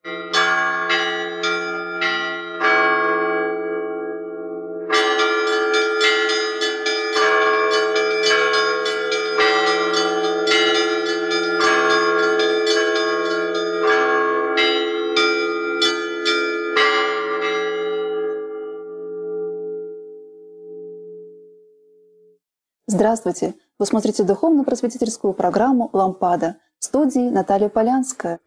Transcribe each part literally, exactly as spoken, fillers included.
Здравствуйте! Вы смотрите духовно-просветительскую программу «Лампада» в студии Наталья Полянская.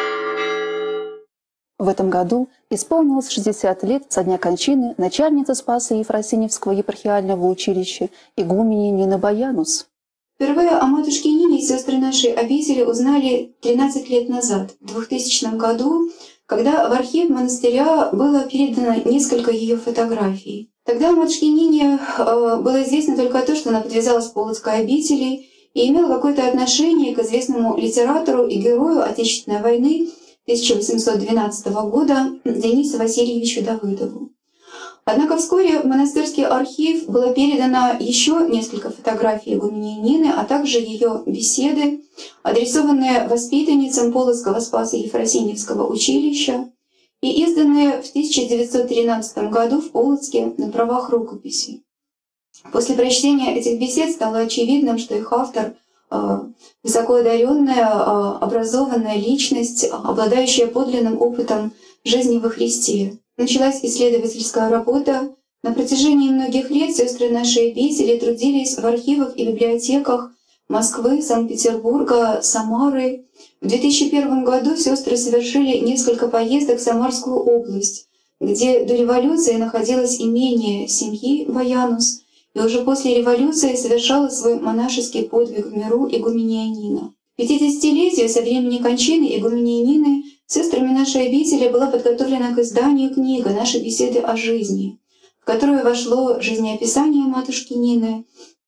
В этом году исполнилось шестьдесят лет со дня кончины начальницы Спасо-Ефросиньевского епархиального училища игумени Нины Боянус. Впервые о матушке Нине сестры нашей обители узнали тринадцать лет назад, в двухтысячном году, когда в архив монастыря было передано несколько ее фотографий. Тогда о матушке Нине э, было известно только то, что она подвязалась в Полоцкой обители и имела какое-то отношение к известному литератору и герою Отечественной войны тысяча восемьсот двенадцатого года Денису Васильевичу Давыдову. Однако вскоре в монастырский архив было передано еще несколько фотографий игумени Нины, а также ее беседы, адресованные воспитанницам Полоцкого Спасо-Ефросиньевского училища и изданные в тысяча девятьсот тринадцатом году в Полоцке на правах рукописи. После прочтения этих бесед стало очевидным, что их автор — высоко одаренная, образованная личность, обладающая подлинным опытом жизни во Христе. Началась исследовательская работа. На протяжении многих лет сестры нашей обители трудились в архивах и библиотеках Москвы, Санкт-Петербурга, Самары. В две тысячи первом году сестры совершили несколько поездок в Самарскую область, где до революции находилось имение семьи Боянус, и уже после революции совершала свой монашеский подвиг в миру игумения Нина. К пятидесятилетию со времени кончины игумени Нины сестрами нашей обители была подготовлена к изданию книга «Наши беседы о жизни», в которую вошло жизнеописание матушки Нины,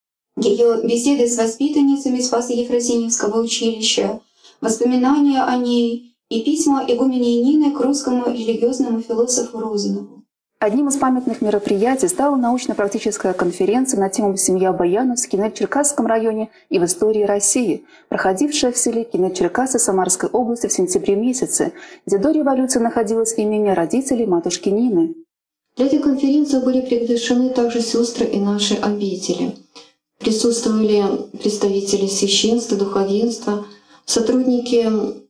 ее беседы с воспитанницами Спасо-Ефросиньевского училища, воспоминания о ней и письма игумени Нины к русскому религиозному философу Розанову. Одним из памятных мероприятий стала научно-практическая конференция на тему «Семья Боянус» в Кинель-Черкасском районе и в истории России, проходившая в селе Кинель-Черкасы Самарской области в сентябре месяце, где до революции находилось имение родителей матушки Нины. Для этой конференции были приглашены также сестры и наши обители. Присутствовали представители священства, духовенства, сотрудники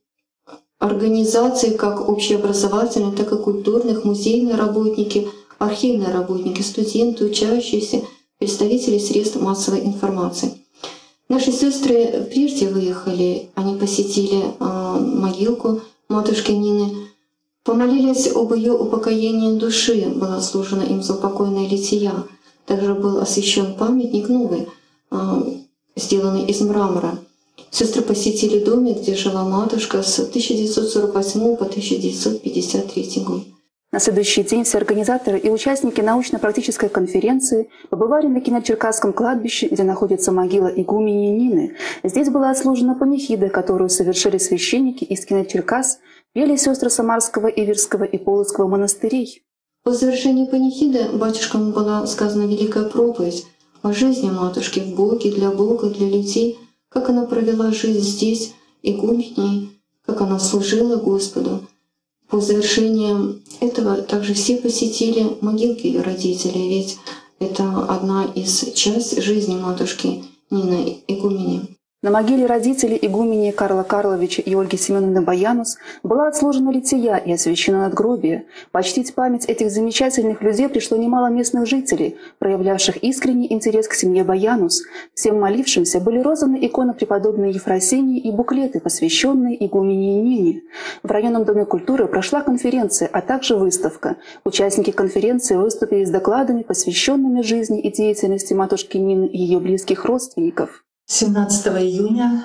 организаций как общеобразовательных, так и культурных, музейные работники, архивные работники, студенты, учащиеся, представители средств массовой информации. Наши сестры прежде выехали, они посетили э, могилку матушки Нины, помолились об ее упокоении души, была служена им заупокойная лития. Также был освящен памятник новый, э, сделанный из мрамора. Сестры посетили домик, где жила матушка с тысяча девятьсот сорок восьмого по тысяча девятьсот пятьдесят третий год. На следующий день все организаторы и участники научно-практической конференции побывали на Кинель-Черкасском кладбище, где находится могила игумени Нины. Здесь была отслужена панихида, которую совершили священники из Кинель-Черкас, пели сестры Самарского, Иверского и Полоцкого монастырей. По завершении панихиды батюшкам была сказана великая проповедь о жизни матушки в Боге, для Бога, для людей, как она провела жизнь здесь, игуменей, как она служила Господу. По завершении этого также все посетили могилки ее родителей, ведь это одна из частей жизни матушки Нины игумени. На могиле родителей игумени Карла Карловича и Ольги Семеновны Боянус была отслужена лития и освящено надгробие. Почтить память этих замечательных людей пришло немало местных жителей, проявлявших искренний интерес к семье Боянус. Всем молившимся были розданы иконы преподобной Ефросинии и буклеты, посвященные игумени Нине. В районном доме культуры прошла конференция, а также выставка. Участники конференции выступили с докладами, посвященными жизни и деятельности матушки Нины и ее близких родственников. семнадцатого июня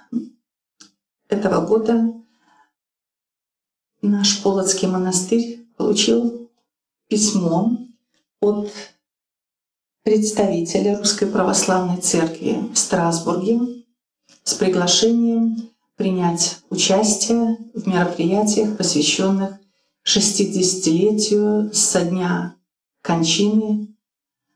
этого года наш Полоцкий монастырь получил письмо от представителя Русской Православной Церкви в Страсбурге с приглашением принять участие в мероприятиях, посвященных шестидесятилетию со дня кончины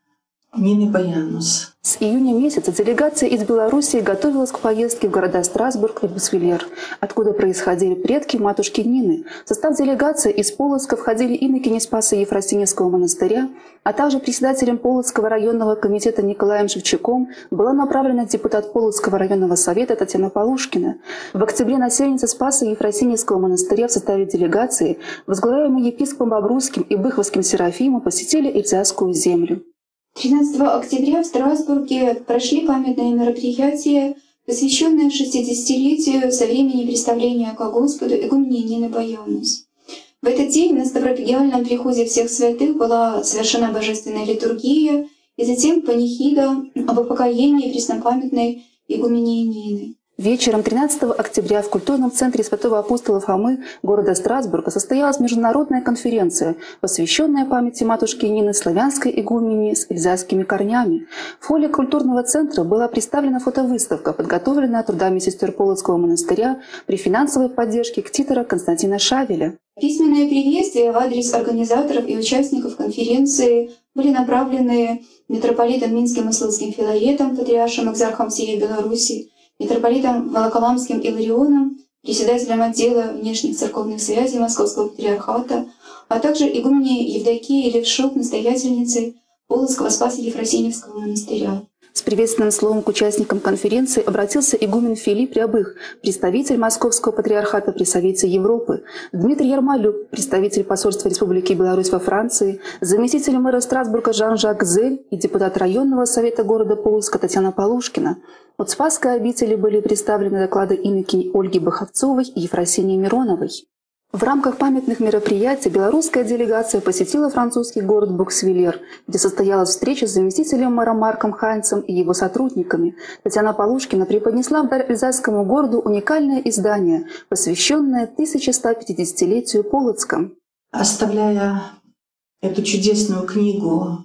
Нины Баянус. С июня месяца делегация из Белоруссии готовилась к поездке в города Страсбург и Буксвиллер, откуда происходили предки матушки Нины. В состав делегации из Полоцка входили инокини Спаса Ефросиньевского монастыря, а также председателем Полоцкого районного комитета Николаем Шевчуком была направлена депутат Полоцкого районного совета Татьяна Полушкина. В октябре насельницы Спаса Ефросиньевского монастыря в составе делегации, возглавляемой епископом Бобруйским и Быховским Серафимом, посетили Эльзасскую землю. тринадцатого октября в Страсбурге прошли памятные мероприятия, посвященные шестидесятилетию со времени представления ко Господу игумени Нины Баянус. В этот день на Ставропигиальном приходе всех святых была совершена божественная литургия и затем панихида об упокоении преснопамятной игумени Нины. Вечером тринадцатого октября в культурном центре Святого Апостола Фомы города Страсбурга состоялась международная конференция, посвященная памяти матушки Нины, славянской игумении с эльзасскими корнями. В холле культурного центра была представлена фотовыставка, подготовленная трудами сестер Полоцкого монастыря при финансовой поддержке ктитора Константина Шавеля. Письменные приветствия в адрес организаторов и участников конференции были направлены митрополитом Минским и Слуцким Филаретом, патриаршим экзархом всей Беларуси, митрополитом Волоколамским Иларионом, председателем отдела внешних церковных связей Московского патриархата, а также игуменей Евдокией Левшук, настоятельницей Полоцкого Спаса Ефросиньевского монастыря. С приветственным словом к участникам конференции обратился игумен Филипп Рябых, представитель Московского патриархата при Совете Европы, Дмитрий Ярмолюк, представитель посольства Республики Беларусь во Франции, заместитель мэра Страсбурга Жан-Жак Зель и депутат районного совета города Полоцка Татьяна Полушкина. От Спасской обители были представлены доклады инокинь Ольги Баховцовой и Ефросинии Мироновой. В рамках памятных мероприятий белорусская делегация посетила французский город Буксвиллер, где состоялась встреча с заместителем мэра Марком Хайнцем и его сотрудниками. Татьяна Полушкина преподнесла в дар эльзасскому городу уникальное издание, посвященное тысяча ста пятидесятилетию Полоцка. Оставляя эту чудесную книгу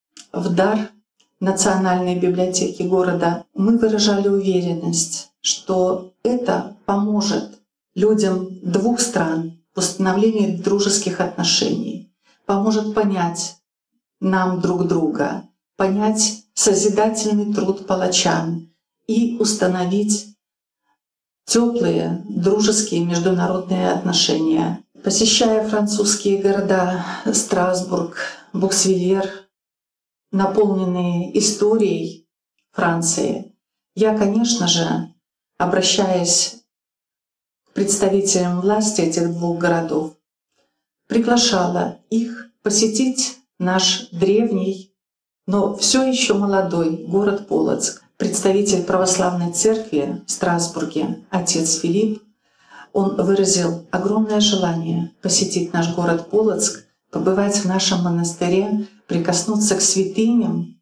в дар Национальной библиотеки города, мы выражали уверенность, что это поможет людям двух стран в установлении дружеских отношений, поможет понять нам друг друга, понять созидательный труд палачан и установить теплые дружеские международные отношения. Посещая французские города Страсбург, Буксвиллер, наполненные историей Франции, я, конечно же, обращаясь представителям власти этих двух городов, приглашала их посетить наш древний, но все еще молодой город Полоцк. Представитель православной церкви в Страсбурге, отец Филипп, он выразил огромное желание посетить наш город Полоцк, побывать в нашем монастыре, прикоснуться к святыням,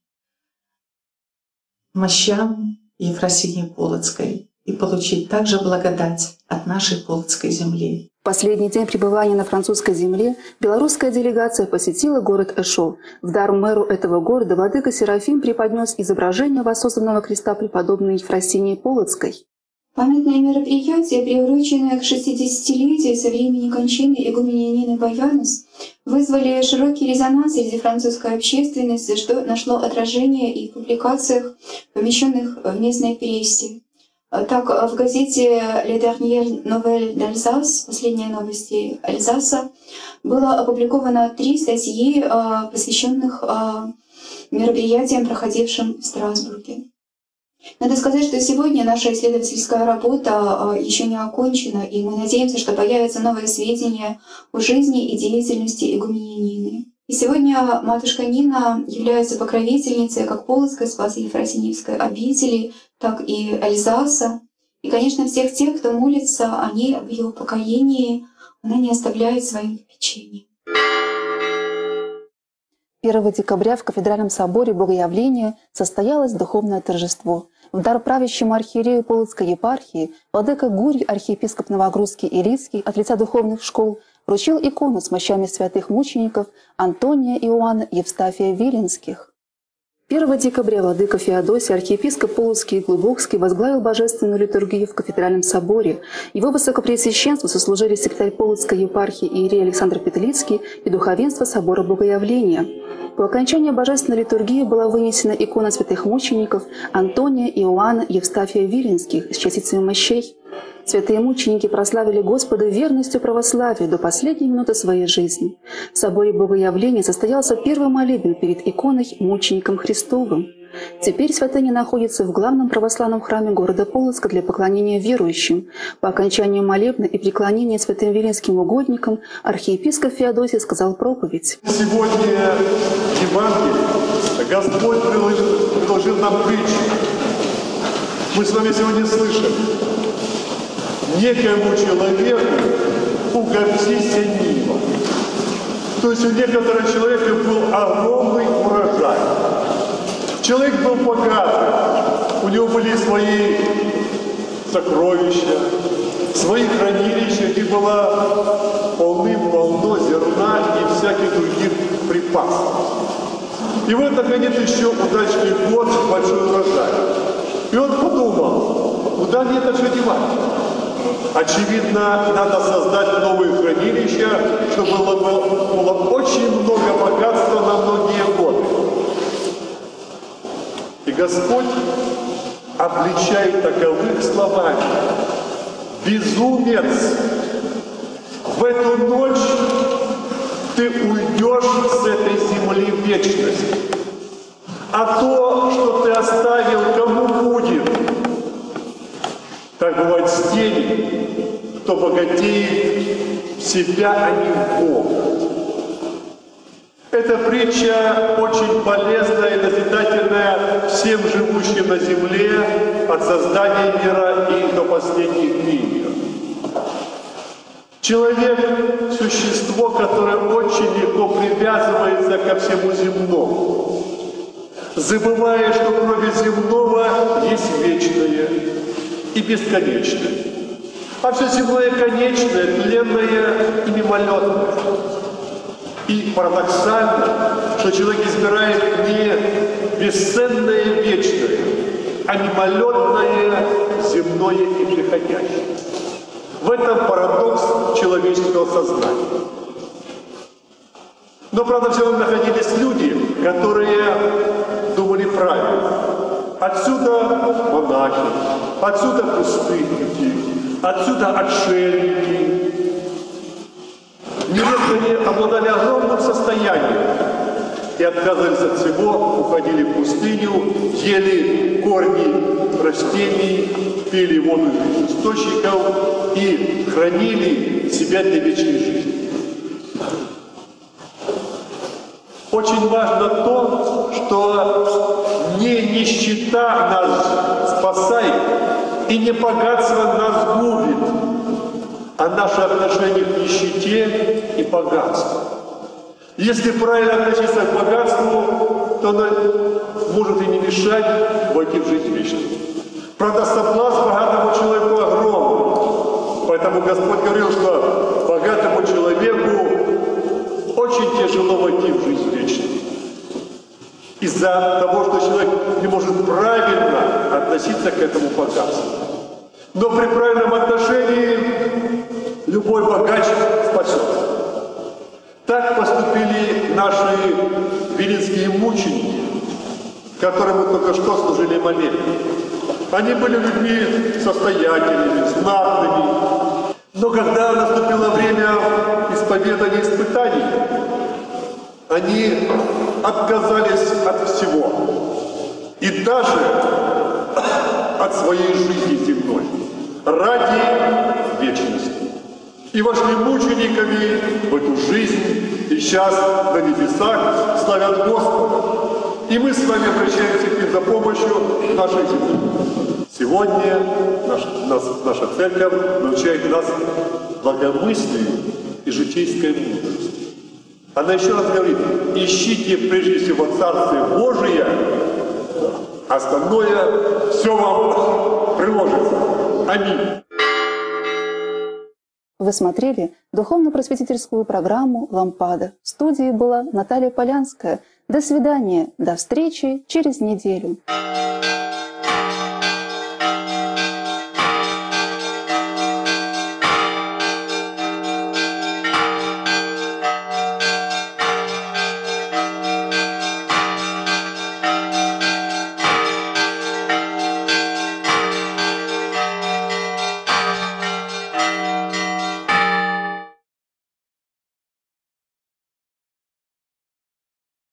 мощам Ефросинии Полоцкой и получить также благодать от нашей Полоцкой земли. В последний день пребывания на французской земле белорусская делегация посетила город Эшо. В дар мэру этого города владыка Серафим преподнес изображение воссозданного креста преподобной Ефросинии Полоцкой. Памятные мероприятия, приуроченные к шестидесятилетию со времени кончины игумени Нины Баянус, вызвали широкий резонанс среди французской общественности, что нашло отражение и в публикациях, помещенных в местной прессе. Так, в газете «Les dernières nouvelles d'Alsace» «Последние новости Альзаса» было опубликовано три статьи, посвященных мероприятиям, проходившим в Страсбурге. Надо сказать, что сегодня наша исследовательская работа еще не окончена, и мы надеемся, что появятся новые сведения о жизни и деятельности игумени Нины. И сегодня матушка Нина является покровительницей как Полоцкой Спасо-Ефросиньевской обители, так и Альзаса. И, конечно, всех тех, кто молится о ней, об ее упокоении, она не оставляет своим попечением. первого декабря в кафедральном соборе Богоявления состоялось духовное торжество. В дар правящему архиерею Полоцкой епархии владыка Гурий, архиепископ Новогрудский и Лидский от лица духовных школ вручил икону с мощами святых мучеников Антония, Иоанна и Евстафия Виленских. первого декабря владыка Феодосий, архиепископ Полоцкий и Глубокский, возглавил божественную литургию в кафедральном соборе. Его высокопреосвященству сослужили секретарь Полоцкой епархии иерей Александр Петлицкий и духовенство собора Богоявления. По окончании божественной литургии была вынесена икона святых мучеников Антония, Иоанна, Евстафия Виленских с частицами мощей. Святые мученики прославили Господа верностью православию до последней минуты своей жизни. В соборе Богоявления состоялся первый молебен перед иконой мучеником Христовым. Теперь святыня находится в главном православном храме города Полоцка для поклонения верующим. По окончанию молебна и преклонения святым виленским угодникам архиепископ Феодосий сказал проповедь. Сегодня Евангелие Господь предложил нам притчу. Мы с вами сегодня слышали. Некому человеку угостись нива. То есть у некоторых человека был огромный урожай. Человек был богатый, у него были свои сокровища, свои хранилища, где было полным-полно зерна и всяких других припасов. И вот, наконец, еще удачный год, большой урожай. И он подумал, куда мне это все девать? Очевидно, надо создать новые хранилища, чтобы было, было очень много богатства на многие годы. И Господь обличает таковых словами: безумец, в эту ночь ты уйдешь с этой земли в вечность. А то, что ты оставил, кому будет? Так бывает с теми, кто богатеет в себя, а не в Бога. Эта притча очень полезная и назидательная всем живущим на земле от создания мира и до последних дней. Человек – существо, которое очень легко привязывается ко всему земному, забывая, что кроме земного есть вечное и бесконечное. А все земное конечное, тленное и мимолетное. И парадоксально, что человек избирает не бесценное вечное, а мимолетное, земное и приходящее. В этом парадокс человеческого сознания. Но, правда, все равно находились люди, которые думали правильно. Отсюда монахи, отсюда пустынники, отсюда отшельники. Нередко они обладали огромным состоянием и отказывались от всего, уходили в пустыню, ели корни растений, пили воду из источников и хранили себя для вечной жизни. Очень важно то, что не нищета нас спасает и не богатство нас губит, а наше отношение к нищете и богатству. Если правильно относиться к богатству, то оно может и не мешать войти в жизнь вечную. Правда, соблазн богатому человеку огромный. Поэтому Господь говорил, что богатому человеку очень тяжело войти в жизнь вечную. Из-за того, что человек не может правильно относиться к этому богатству. Но при правильном отношении любой богач спасется. Так поступили наши виленские мученики, которым мы только что служили молебен. Они были людьми состоятельными, знатными. Но когда наступило время исповедания и испытаний, они отказались от всего. И даже от своей жизни земной. Ради вечности. И вошли мучениками в эту жизнь, и сейчас на небесах славят Господа. И мы с вами обращаемся к ним за помощью в нашей земле. Сегодня наш, нас, наша церковь научает нас благомыслию и житейской мудрости. Она еще раз говорит: ищите прежде всего Царствие Божие, остальное все вам приложится. Аминь. Вы смотрели духовно-просветительскую программу «Лампада». В студии была Наталья Полянская. До свидания, до встречи через неделю.